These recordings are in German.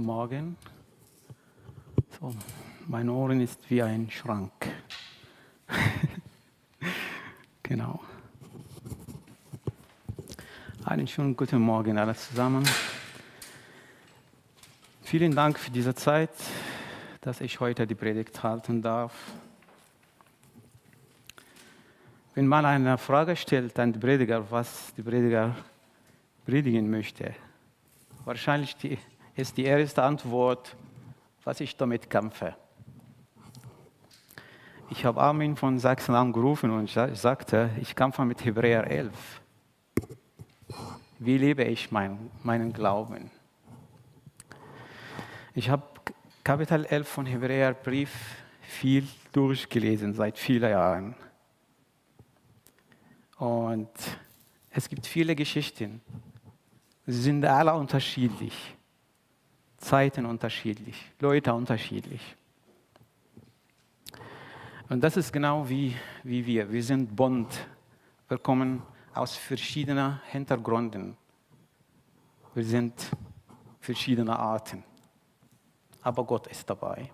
Guten Morgen. So, mein Ohren ist wie ein Schrank. Genau. Einen schönen guten Morgen alle zusammen. Vielen Dank für diese Zeit, dass ich heute die Predigt halten darf. Wenn man eine Frage stellt an den Prediger, was der Prediger predigen möchte, wahrscheinlich ist die erste Antwort, was ich damit kämpfe. Ich habe Armin von Sachsen angerufen und sagte, ich kämpfe mit Hebräer 11. Wie lebe ich meinen Glauben? Ich habe Kapitel 11 von Hebräerbrief viel durchgelesen, seit vielen Jahren. Und es gibt viele Geschichten. Sie sind alle unterschiedlich. Zeiten unterschiedlich, Leute unterschiedlich. Und das ist genau wie wir. Wir sind bunt. Wir kommen aus verschiedenen Hintergründen. Wir sind verschiedene Arten. Aber Gott ist dabei.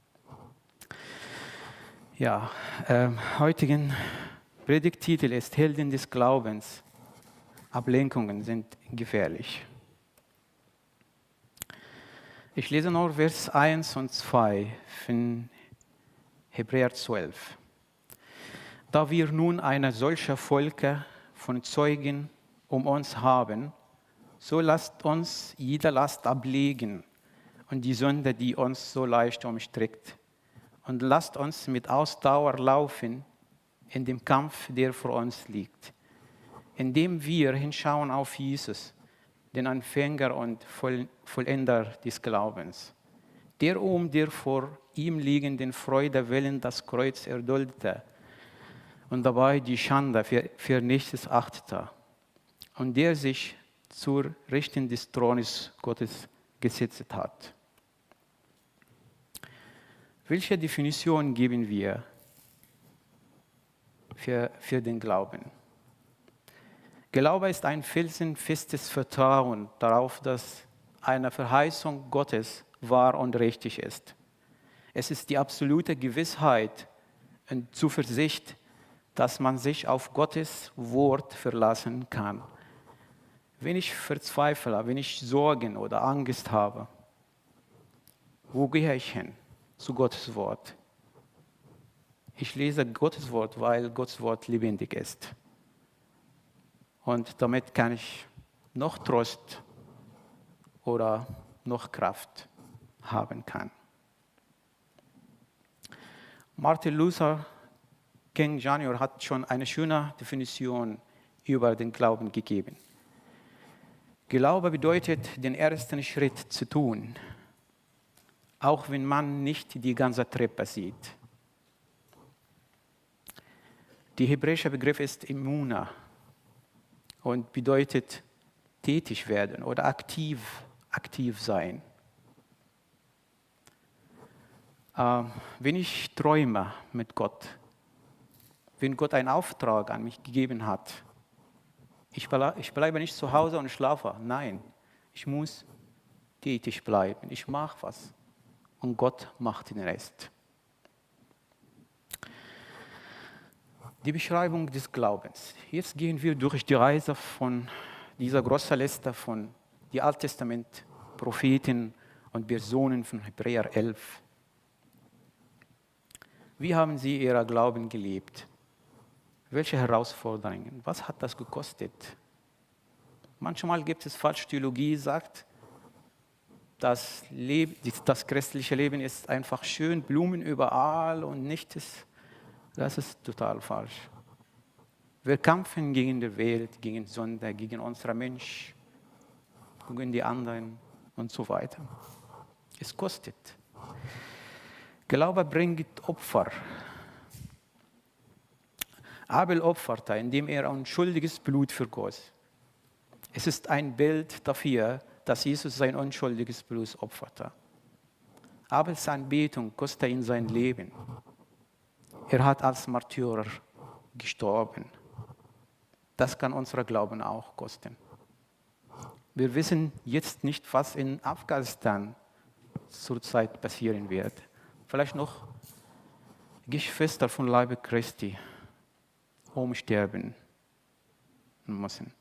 Ja, heutigen Predigttitel ist Helden des Glaubens. Ablenkungen sind gefährlich. Ich lese nur Vers 1 und 2 von Hebräer 12. Da wir nun eine solche Volke von Zeugen um uns haben, so lasst uns jede Last ablegen und die Sünde, die uns so leicht umstrickt. Und lasst uns mit Ausdauer laufen in dem Kampf, der vor uns liegt, indem wir hinschauen auf Jesus, den Anfänger und Vollender des Glaubens, der der vor ihm liegenden Freude willen das Kreuz erduldete und dabei die Schande für nichts achtete und der sich zur Rechten des Thrones Gottes gesetzt hat. Welche Definition geben wir für den Glauben? Glaube ist ein felsenfestes Vertrauen darauf, dass eine Verheißung Gottes wahr und richtig ist. Es ist die absolute Gewissheit und Zuversicht, dass man sich auf Gottes Wort verlassen kann. Wenn ich verzweifle, wenn ich Sorgen oder Angst habe, wo gehe ich hin? Zu Gottes Wort. Ich lese Gottes Wort, weil Gottes Wort lebendig ist. Und damit kann ich noch Trost oder noch Kraft haben kann. Martin Luther King Jr. hat schon eine schöne Definition über den Glauben gegeben. Glaube bedeutet, den ersten Schritt zu tun, auch wenn man nicht die ganze Treppe sieht. Der hebräische Begriff ist Emuna und bedeutet tätig werden oder aktiv sein. Wenn ich träume mit Gott, wenn Gott einen Auftrag an mich gegeben hat, ich bleibe nicht zu Hause und schlafe. Nein, ich muss tätig bleiben. Ich mache was und Gott macht den Rest. Die Beschreibung des Glaubens. Jetzt gehen wir durch die Reise von dieser großen Liste von den Alten Testament, Propheten und Personen von Hebräer 11. Wie haben sie ihren Glauben gelebt? Welche Herausforderungen? Was hat das gekostet? Manchmal gibt es falsche Theologie, die sagt, das christliche Leben ist einfach schön, Blumen überall und nichts. Das ist total falsch. Wir kämpfen gegen die Welt, gegen Sünde, gegen unseren Mensch, gegen die anderen und so weiter. Es kostet. Glaube bringt Opfer. Abel opferte, indem er unschuldiges Blut vergoss. Es ist ein Bild dafür, dass Jesus sein unschuldiges Blut opferte. Abels Anbetung kostete ihn sein Leben. Er hat als Märtyrer gestorben. Das kann unser Glauben auch kosten. Wir wissen jetzt nicht, was in Afghanistan zurzeit passieren wird. Vielleicht noch Geschwister von Leibe Christi umsterben müssen.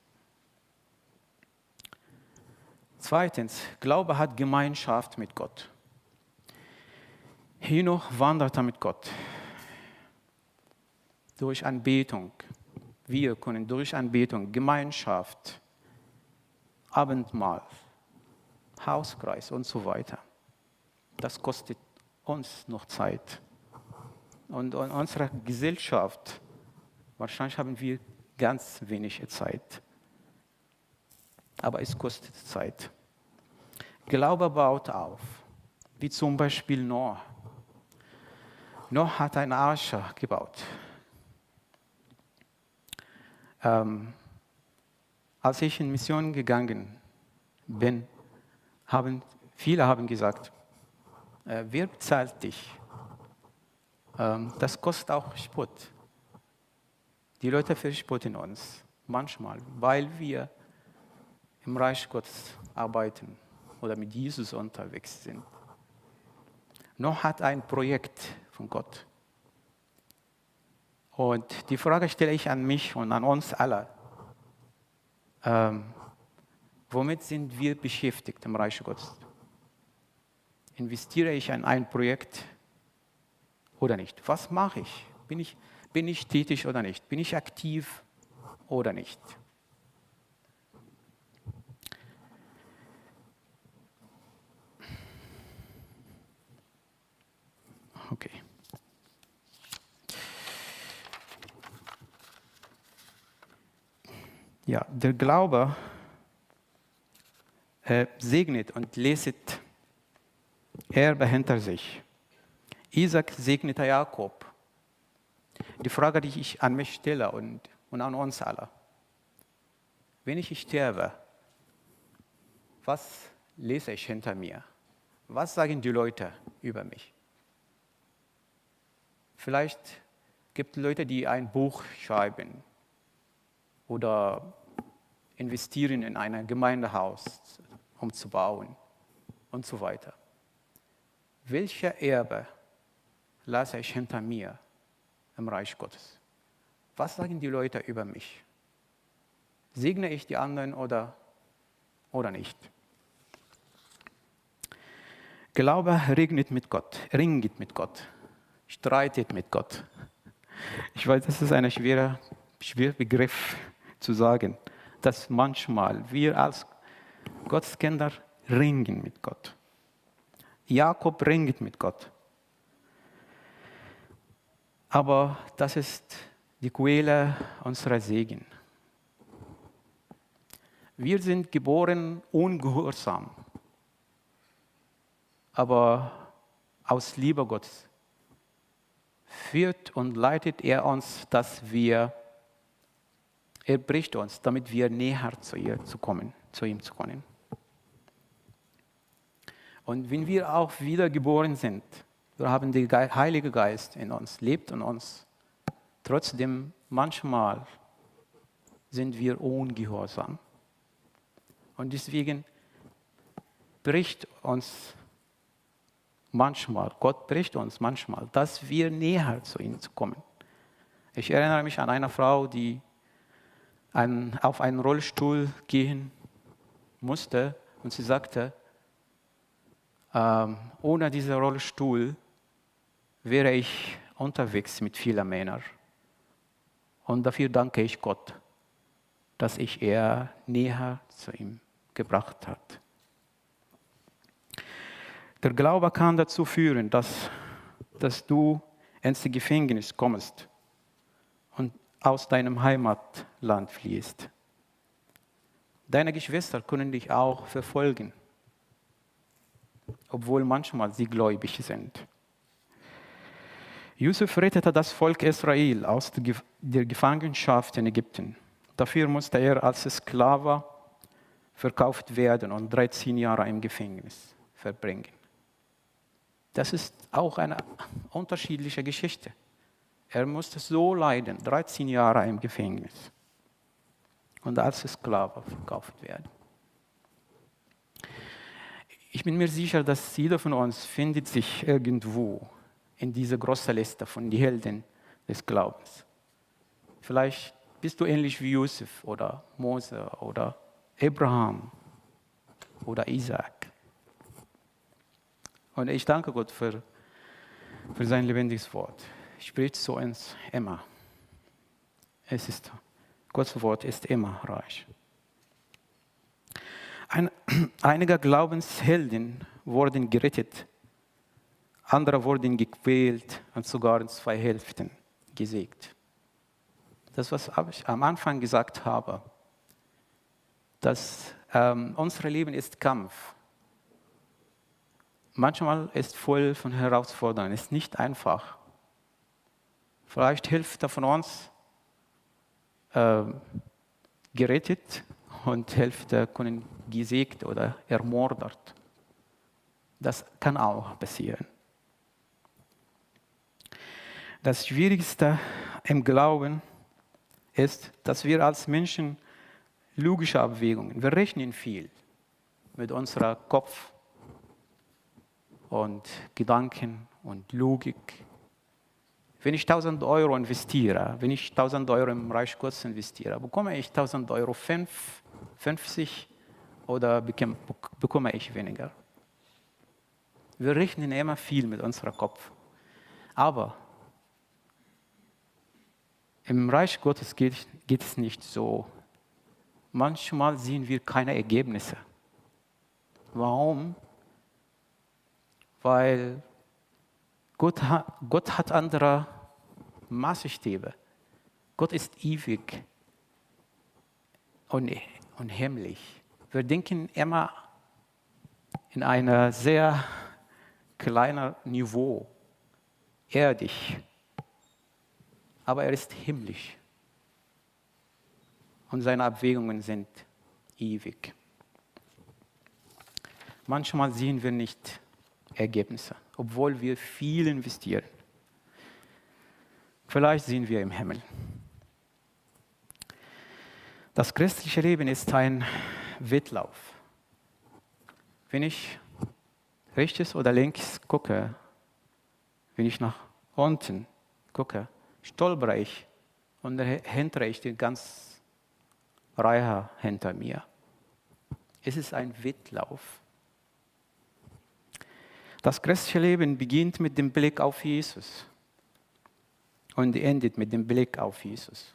Zweitens, Glaube hat Gemeinschaft mit Gott. Henoch wanderte mit Gott durch Anbetung. Wir können durch Anbetung, Gemeinschaft, Abendmahl, Hauskreis und so weiter. Das kostet uns noch Zeit. Und in unserer Gesellschaft, wahrscheinlich haben wir ganz wenig Zeit. Aber es kostet Zeit. Glaube baut auf, wie zum Beispiel Noah. Noah hat eine Arche gebaut. Als ich in Mission gegangen bin, viele haben gesagt, wer bezahlt dich? Das kostet auch Spott. Die Leute verspotten uns manchmal, weil wir im Reich Gottes arbeiten oder mit Jesus unterwegs sind. Noah hat ein Projekt von Gott. Und die Frage stelle ich an mich und an uns alle. Womit sind wir beschäftigt im Reich Gottes? Investiere ich in ein Projekt oder nicht? Was mache ich? Bin ich tätig oder nicht? Bin ich aktiv oder nicht? Okay. Ja, der Glaube segnet und lässt Erbe hinter sich. Isaac segnete Jakob. Die Frage, die ich an mich stelle und an uns alle. Wenn ich sterbe, was lese ich hinter mir? Was sagen die Leute über mich? Vielleicht gibt es Leute, die ein Buch schreiben oder investieren in ein Gemeindehaus, um zu bauen und so weiter. Welche Erbe lasse ich hinter mir im Reich Gottes? Was sagen die Leute über mich? Segne ich die anderen oder nicht? Glaube ringt mit Gott, streitet mit Gott. Ich weiß, das ist ein schwerer Begriff zu sagen, dass manchmal wir als Gottes Kinder ringen mit Gott. Jakob ringt mit Gott. Aber das ist die Quelle unserer Segen. Wir sind geboren ungehorsam, aber aus Liebe Gottes führt und leitet er uns, er bricht uns, damit wir näher zu ihm zu kommen. Und wenn wir auch wiedergeboren sind, wir haben den Heiligen Geist in uns, lebt in uns. Trotzdem, manchmal sind wir ungehorsam. Und deswegen bricht uns manchmal, Gott bricht uns manchmal, dass wir näher zu ihm kommen. Ich erinnere mich an eine Frau, die auf einen Rollstuhl gehen musste und sie sagte, ohne diesen Rollstuhl wäre ich unterwegs mit vielen Männern. Und dafür danke ich Gott, dass ich er näher zu ihm gebracht hat. Der Glaube kann dazu führen, dass du ins Gefängnis kommst und aus deinem Heimatland fliehst. Deine Geschwister können dich auch verfolgen, obwohl manchmal sie gläubig sind. Josef rettete das Volk Israel aus der Gefangenschaft in Ägypten. Dafür musste er als Sklave verkauft werden und 13 Jahre im Gefängnis verbringen. Das ist auch eine unterschiedliche Geschichte. Er musste so leiden, 13 Jahre im Gefängnis und als Sklave verkauft werden. Ich bin mir sicher, dass jeder von uns findet sich irgendwo in dieser großen Liste von den Helden des Glaubens. Vielleicht bist du ähnlich wie Josef oder Mose oder Abraham oder Isaac. Und ich danke Gott für sein lebendiges Wort. Spricht zu uns immer. Gottes Wort ist immer reich. Einige Glaubenshelden wurden gerettet, andere wurden gequält und sogar in 2 Hälften gesägt. Das, was ich am Anfang gesagt habe, dass unser Leben ist Kampf. Manchmal ist voll von Herausforderungen, ist nicht einfach. Vielleicht hilft er von uns gerettet und Hälfte können gesägt oder ermordet. Das kann auch passieren. Das Schwierigste im Glauben ist, dass wir als Menschen logische Abwägungen, wir rechnen viel mit unserem Kopf und Gedanken und Logik. Wenn ich 1.000 Euro investiere, wenn ich 1.000 Euro im Reich Gottes investiere, bekomme ich 1.000 Euro 50 oder bekomme ich weniger? Wir rechnen immer viel mit unserem Kopf. Aber im Reich Gottes geht es nicht so. Manchmal sehen wir keine Ergebnisse. Warum? Weil Gott hat andere Maßstäbe. Gott ist ewig und himmlisch. Wir denken immer in einem sehr kleinen Niveau, erdisch. Aber er ist himmlisch. Und seine Abwägungen sind ewig. Manchmal sehen wir nicht Ergebnisse, obwohl wir viel investieren. Vielleicht sind wir im Himmel. Das christliche Leben ist ein Wettlauf. Wenn ich rechts oder links gucke, wenn ich nach unten gucke, stolpere ich und dahinter ist die ganze Reihe hinter mir. Es ist ein Wettlauf. Das christliche Leben beginnt mit dem Blick auf Jesus und endet mit dem Blick auf Jesus.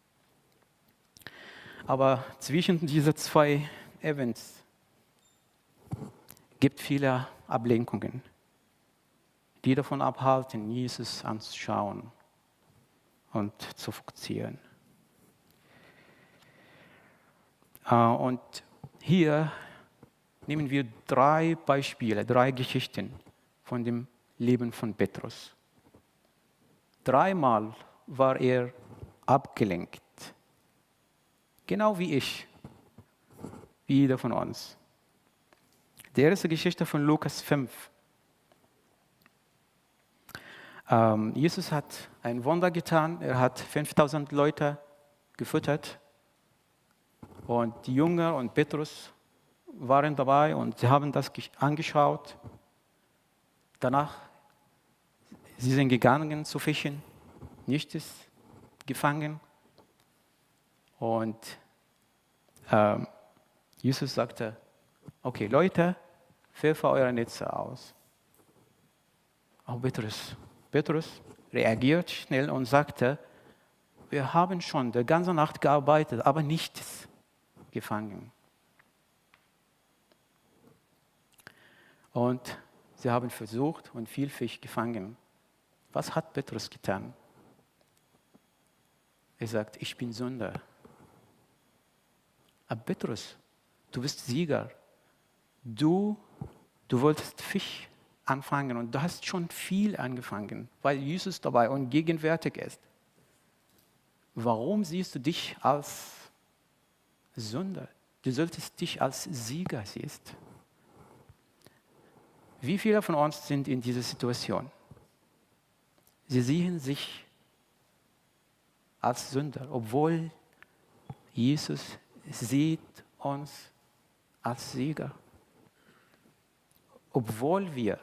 Aber zwischen diesen 2 Events gibt es viele Ablenkungen, die davon abhalten, Jesus anzuschauen und zu fokussieren. Und hier nehmen wir 3 Beispiele, 3 Geschichten von dem Leben von Petrus. 3-mal war er abgelenkt. Genau wie ich, wie jeder von uns. Die erste Geschichte von Lukas 5. Jesus hat ein Wunder getan. Er hat 5.000 Leute gefüttert. Und die Jünger und Petrus waren dabei und sie haben das angeschaut. Danach, sie sind gegangen zu fischen, nichts gefangen. Und Jesus sagte, okay Leute, werft eure Netze aus. Auch Petrus reagiert schnell und sagte, wir haben schon die ganze Nacht gearbeitet, aber nichts gefangen. Und sie haben versucht und viel Fisch gefangen. Was hat Petrus getan? Er sagt, ich bin Sünder. Aber Petrus, du bist Sieger. Du wolltest Fisch anfangen und du hast schon viel angefangen, weil Jesus dabei und gegenwärtig ist. Warum siehst du dich als Sünder? Du solltest dich als Sieger sehen. Wie viele von uns sind in dieser Situation? Sie sehen sich als Sünder, obwohl Jesus sieht uns als Sieger. obwohl wir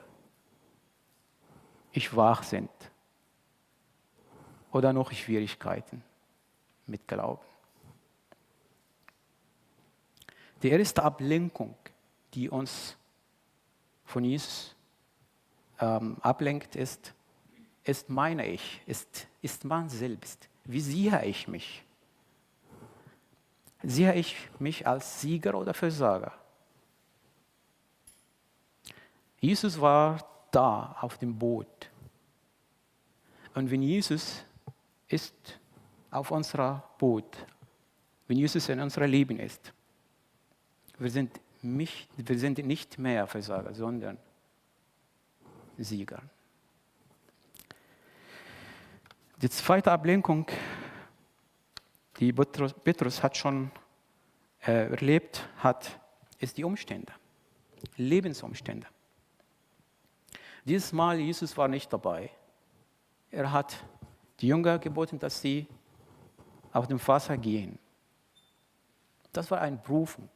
schwach sind oder noch Schwierigkeiten mit Glauben. Die erste Ablenkung, die uns von Jesus ablenkt, ist meine Ich, ist man selbst. Wie sehe ich mich? Sehe ich mich als Sieger oder Versager? Jesus war da auf dem Boot. Und wenn Jesus ist auf unserem Boot, wenn Jesus in unserem Leben ist, wir sind nicht mehr Versager, sondern Sieger. Die zweite Ablenkung, die Petrus hat schon erlebt hat, ist die Umstände, Lebensumstände. Dieses Mal, Jesus war nicht dabei. Er hat die Jünger geboten, dass sie auf dem Wasser gehen. Das war eine Berufung.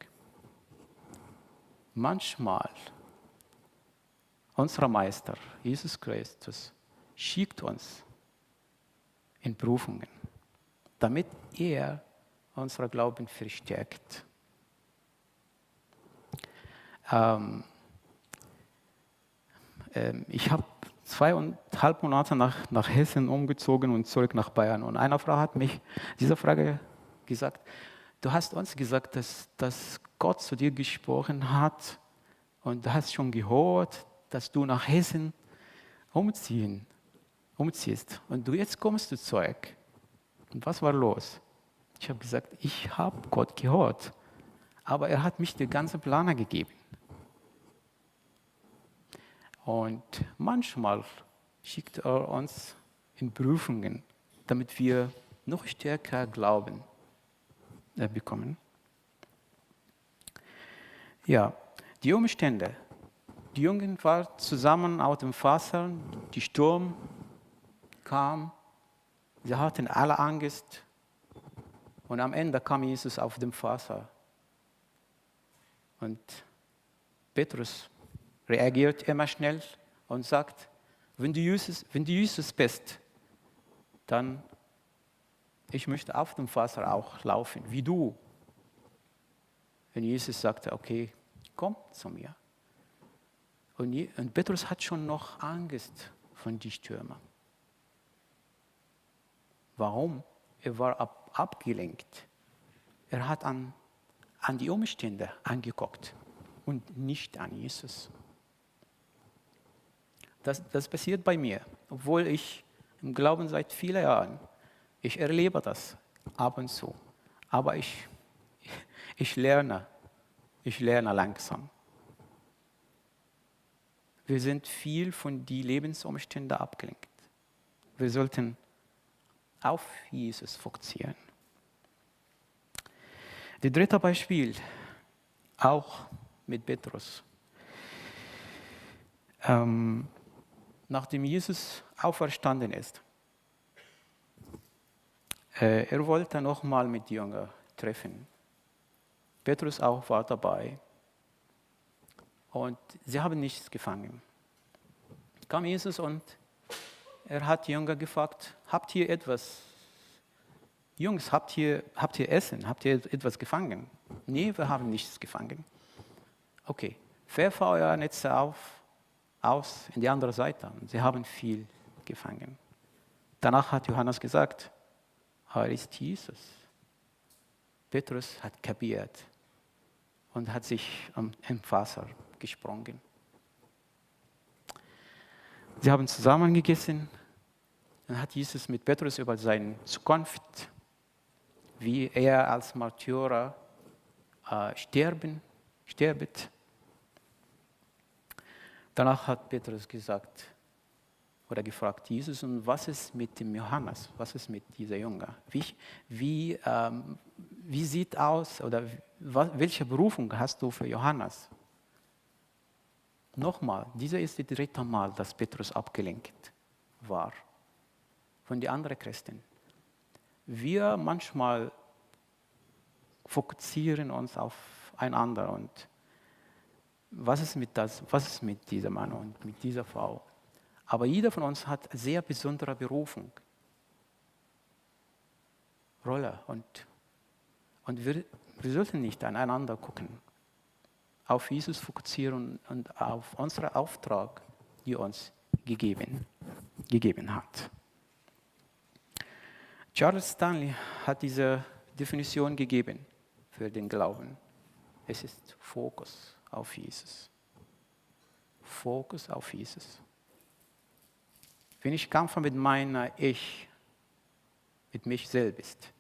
Manchmal, unser Meister, Jesus Christus, schickt uns in Berufungen, damit er unseren Glauben verstärkt. Ich habe 2,5 Monate nach Hessen umgezogen und zurück nach Bayern. Und eine Frau hat mich diese Frage gesagt: Du hast uns gesagt, dass Gott zu dir gesprochen hat und du hast schon gehört, dass du nach Hessen umziehst. Und jetzt kommst du zurück. Und was war los? Ich habe gesagt, ich habe Gott gehört, aber er hat mich den ganzen Planer gegeben. Und manchmal schickt er uns in Prüfungen, damit wir noch stärker Glauben bekommen. Ja, die Umstände. Die Jungen waren zusammen auf dem Wasser, die Sturm kam, sie hatten alle Angst und am Ende kam Jesus auf dem Wasser. Und Petrus reagiert immer schnell und sagt, wenn du Jesus bist, dann ich möchte auf dem Wasser auch laufen, wie du. Und Jesus sagte, okay, komm zu mir. Und Petrus hat schon noch Angst von den Stürmen. Warum? Er war abgelenkt. Er hat an die Umstände angeguckt und nicht an Jesus. Das passiert bei mir, obwohl ich im Glauben seit vielen Jahren, ich erlebe das ab und zu. Aber ich lerne langsam. Wir sind viel von den Lebensumständen abgelenkt. Wir sollten auf Jesus fokussieren. Das dritte Beispiel, auch mit Petrus. Nachdem Jesus auferstanden ist, er wollte nochmal mit den Jüngern treffen. Petrus auch war dabei. Und sie haben nichts gefangen. Kam Jesus und er hat die Jünger gefragt, habt ihr etwas? Jungs, habt ihr Essen? Habt ihr etwas gefangen? Nee, wir haben nichts gefangen. Okay, werft euer Netze aus in die andere Seite. Und sie haben viel gefangen. Danach hat Johannes gesagt, er ist Jesus. Petrus hat kapiert und hat sich im Wasser gesprungen. Sie haben zusammen gegessen. Dann hat Jesus mit Petrus über seine Zukunft, wie er als Märtyrer stirbt. Danach hat Petrus gefragt, Jesus, und was ist mit dem Johannes? Was ist mit dieser Junge? Wie sieht aus oder welche Berufung hast du für Johannes? Nochmal, dieser ist das dritte Mal, dass Petrus abgelenkt war von den anderen Christen. Wir manchmal fokussieren uns auf einander und was ist mit diesem Mann und mit dieser Frau? Aber jeder von uns hat eine sehr besondere Berufung, Rolle. Und wir sollten nicht aneinander gucken, auf Jesus fokussieren und auf unseren Auftrag, die uns gegeben hat. Charles Stanley hat diese Definition gegeben für den Glauben. Es ist Fokus auf Jesus. Fokus auf Jesus. Wenn ich kämpfe mit meiner Ich, mit mich selbst,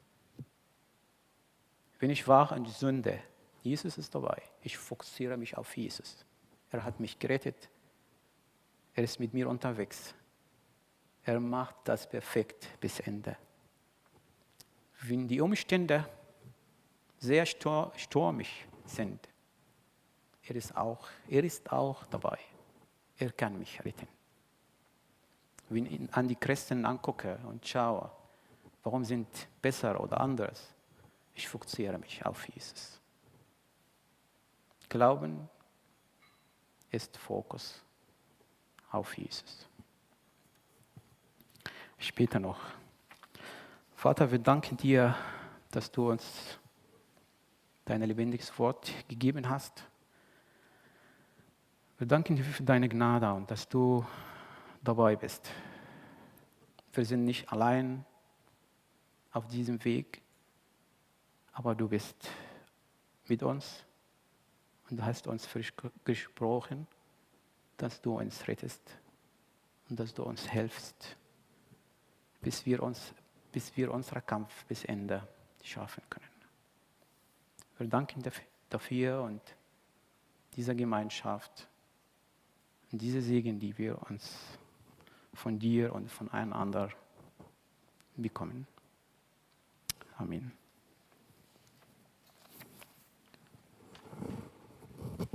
wenn ich war in Sünde, Jesus ist dabei. Ich fokussiere mich auf Jesus. Er hat mich gerettet. Er ist mit mir unterwegs. Er macht das perfekt bis Ende. Wenn die Umstände sehr stürmisch sind, er ist auch dabei. Er kann mich retten. Wenn ich an die Christen angucke und schaue, warum sind besser oder anders, ich fokussiere mich auf Jesus. Glauben ist Fokus auf Jesus. Später noch. Vater, wir danken dir, dass du uns dein lebendiges Wort gegeben hast. Wir danken dir für deine Gnade und dass du dabei bist. Wir sind nicht allein auf diesem Weg, aber du bist mit uns und hast uns frisch gesprochen, dass du uns rettest und dass du uns hilfst, bis wir unseren Kampf bis Ende schaffen können. Wir danken dafür und dieser Gemeinschaft und diese Segen, die wir uns von dir und von einander bekommen. Amen.